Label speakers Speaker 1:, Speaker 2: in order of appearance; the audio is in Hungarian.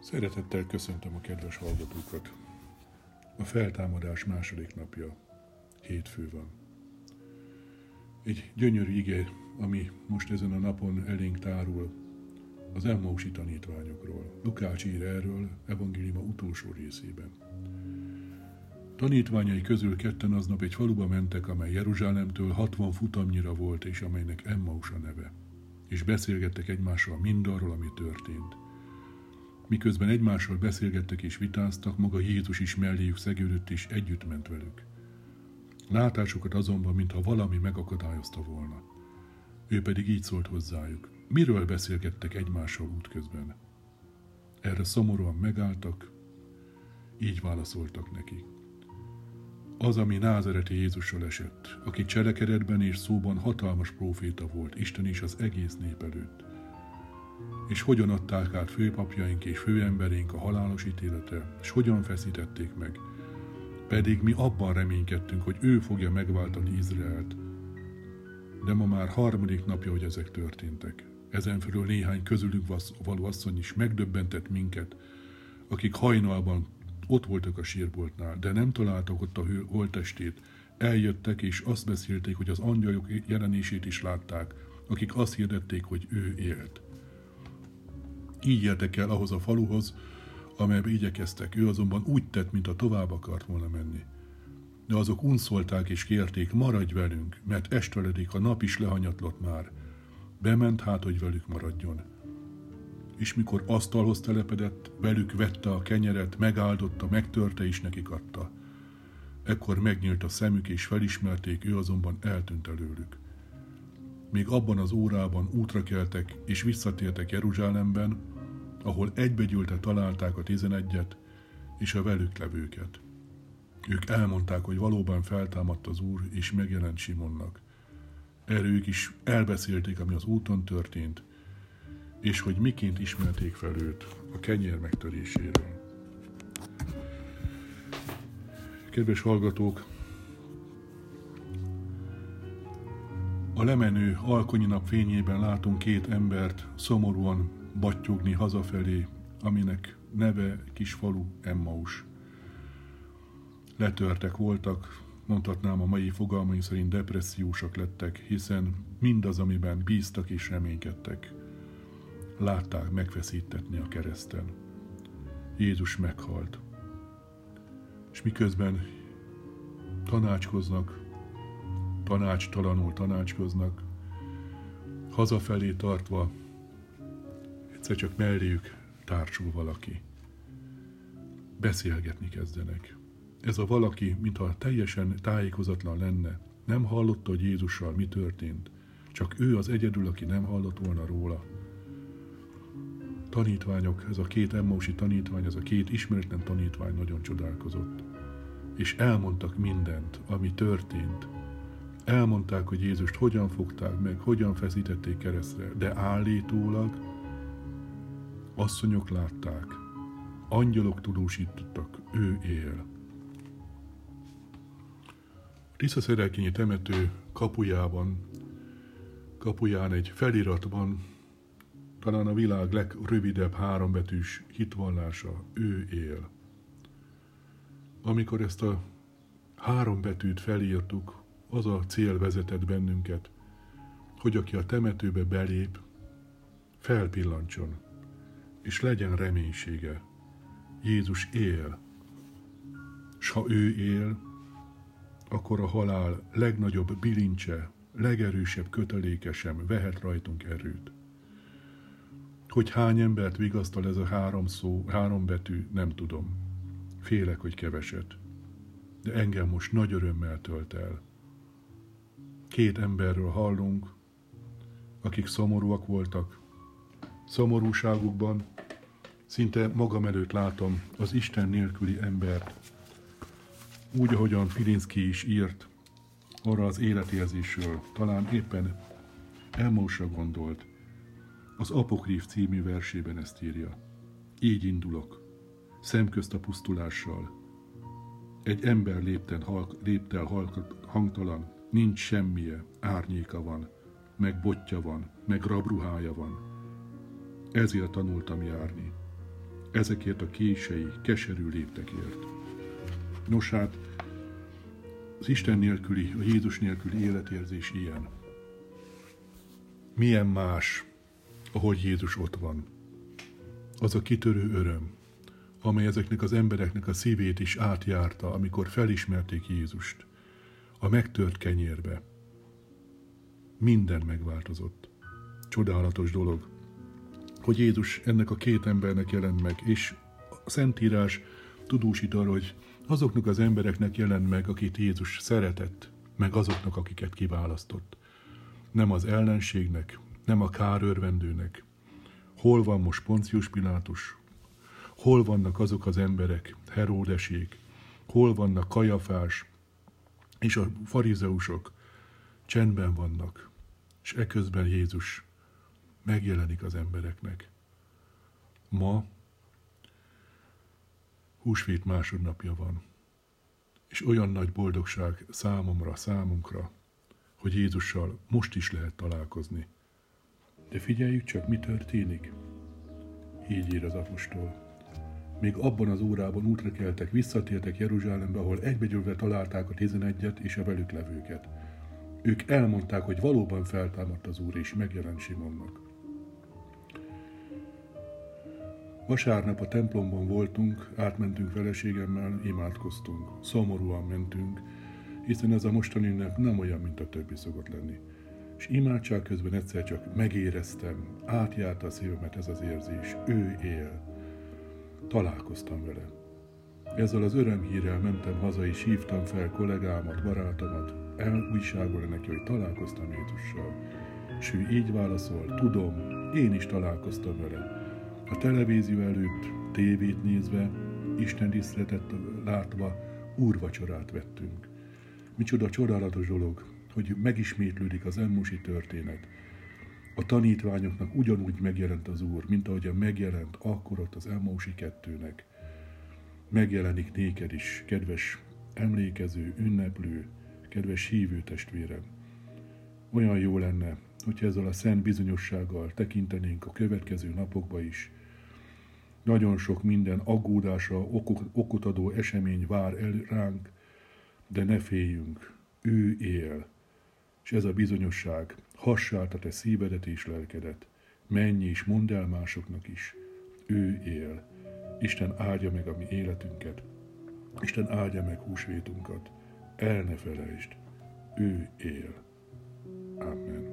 Speaker 1: Szeretettel köszöntöm a kedves hallgatókat. A feltámadás második napja, hétfő van. Egy gyönyörű ige, ami most ezen a napon elénk tárul, az Emmausi tanítványokról. Lukács ír erről evangéliuma utolsó részében. Tanítványai közül ketten aznap egy faluba mentek, amely Jeruzsálemtől 60 futamnyira volt, és amelynek Emmaus a neve. És beszélgettek egymással mindarról, ami történt. Miközben egymással beszélgettek és vitáztak, maga Jézus is melléjük szegődött és együtt ment velük. Látásukat azonban, mintha valami megakadályozta volna. Ő pedig így szólt hozzájuk: miről beszélgettek egymással útközben? Erre szomorúan megálltak, így válaszoltak neki: az, ami názareti Jézussal esett, aki cselekedetben és szóban hatalmas próféta volt, Isten és az egész nép előtt. És hogyan adták át főpapjaink és főembereink a halálos ítéletre, és hogyan feszítették meg. Pedig mi abban reménykedtünk, hogy ő fogja megváltani Izraelt. De ma már harmadik napja, hogy ezek történtek. Ezen felül néhány közülünk való asszony is megdöbbentett minket, akik hajnalban ott voltak a sírboltnál, de nem találtak ott a holttestét. Eljöttek és azt beszélték, hogy az angyalok jelenését is látták, akik azt hirdették, hogy ő élt. Így értek el ahhoz a faluhoz, amelybe igyekeztek. Ő azonban úgy tett, mintha tovább akart volna menni. De azok unszolták és kérték: maradj velünk, mert esteledik, a nap is lehanyatlott már. Bement hát, hogy velük maradjon. És mikor asztalhoz telepedett, velük vette a kenyeret, megáldotta, megtörte és nekik adta. Ekkor megnyílt a szemük és felismerték, ő azonban eltűnt előlük. Még abban az órában útra keltek és visszatértek Jeruzsálemben, ahol egybegyűlten találták a 11-et és a velük levőket. Ők elmondták, hogy valóban feltámadt az Úr, és megjelent Simonnak. Erre ők is elbeszélték, ami az úton történt, és hogy miként ismerték fel őt a kenyér megtöréséről. Kedves hallgatók! A lemenő alkonyi nap fényében látunk két embert szomorúan battyogni hazafelé, aminek neve kisfalu Emmaus. Letörtek voltak, mondhatnám a mai fogalmaink szerint depressziósak lettek, hiszen mindaz, amiben bíztak és reménykedtek, látták megfeszítetni a kereszten. Jézus meghalt. És miközben tanácskoznak, tanácstalanul tanácskoznak, hazafelé tartva egyszer csak melléjük társul valaki. Beszélgetni kezdenek. Ez a valaki, mintha teljesen tájékozatlan lenne, nem hallotta, hogy Jézussal mi történt, csak ő az egyedül, aki nem hallott volna róla. Tanítványok, ez a két emmausi tanítvány, ez a két ismeretlen tanítvány nagyon csodálkozott. És elmondtak mindent, ami történt. Elmondták, hogy Jézust hogyan fogták meg, hogyan feszítették keresztre, de állítólag asszonyok látták, angyalok tudósítottak, ő él. A Tiszaszerelkényi temető kapuján egy felirat van, talán a világ legrövidebb 3 betűs hitvallása: ő él. Amikor ezt a 3 betűt felírtuk, az a cél vezetett bennünket, hogy aki a temetőbe belép, felpillantson, és legyen reménysége. Jézus él, s ha ő él, akkor a halál legnagyobb bilincse, legerősebb köteléke sem vehet rajtunk erőt. Hogy hány embert vigasztal ez a 3 betű, nem tudom. Félek, hogy keveset. De engem most nagy örömmel tölt el. 2 emberről hallunk, akik szomorúak voltak. Szomorúságukban szinte magam előtt látom az Isten nélküli embert. Úgy, ahogyan Pilinszky is írt arra az életérzésről, talán éppen Emmausra gondolt. Az Apokrif című versében ezt írja: így indulok, szemközt a pusztulással. Egy ember lépte el hangtalan, nincs semmije, árnyéka van, meg botja van, meg rabruhája van. Ezért tanultam járni. ezekért a kései, keserű léptekért. Nos hát, az Isten nélküli, a Jézus nélküli életérzés ilyen. Milyen más, ahogy Jézus ott van. Az a kitörő öröm, amely ezeknek az embereknek a szívét is átjárta, amikor felismerték Jézust. A megtört kenyérbe. Minden megváltozott. Csodálatos dolog, hogy Jézus ennek a két embernek jelent meg, és a Szentírás tudósít arra, hogy azoknak az embereknek jelent meg, akit Jézus szeretett, meg azoknak, akiket kiválasztott. Nem az ellenségnek, nem a kárörvendőnek. Hol van most Poncius Pilátus? Hol vannak azok az emberek, Heródesék? Hol vannak Kajafás és a farizeusok? Csendben vannak, és eközben Jézus megjelenik az embereknek. Ma húsvét másodnapja van, és olyan nagy boldogság számunkra, hogy Jézussal most is lehet találkozni. De figyeljük csak, mi történik. Így ír az apostol. Még abban az órában útra keltek, visszatértek Jeruzsálembe, ahol egybegyűlve találták a 11-et és a velük levőket. Ők elmondták, hogy valóban feltámadt az Úr, és megjelent Simonnak. Vasárnap a templomban voltunk, átmentünk feleségemmel, imádkoztunk. Szomorúan mentünk, hiszen ez a mostani ünnep nem olyan, mint a többi szokott lenni. És imádság közben egyszer csak megéreztem, átjárta a szívemet ez az érzés. Ő él. Találkoztam vele. Ezzel az örömhírrel mentem haza, és hívtam fel kollégámat, barátomat, elújságolni neki, hogy találkoztam Jézussal. És ő így válaszol, tudom, én is találkoztam vele. A televízió előtt, tévét nézve, Isten tiszteletet látva, úrvacsorát vettünk. Micsoda csodálatos dolog, hogy megismétlődik az emmósi történet. A tanítványoknak ugyanúgy megjelent az Úr, mint ahogyan megjelent akkor ott az Emmausi kettőnek. Megjelenik néked is, kedves emlékező, ünneplő, kedves hívő testvérem. Olyan jó lenne, hogyha ezzel a szent bizonyossággal tekintenénk a következő napokba is. Nagyon sok minden aggódásra okot adó esemény vár el ránk, de ne féljünk, ő él. És ez a bizonyosság hassálta te szívedet és lelkedet. Menj és mondd el másoknak is, ő él. Isten áldja meg a mi életünket. Isten áldja meg húsvétunkat. El ne felejtsd, ő él. Amen.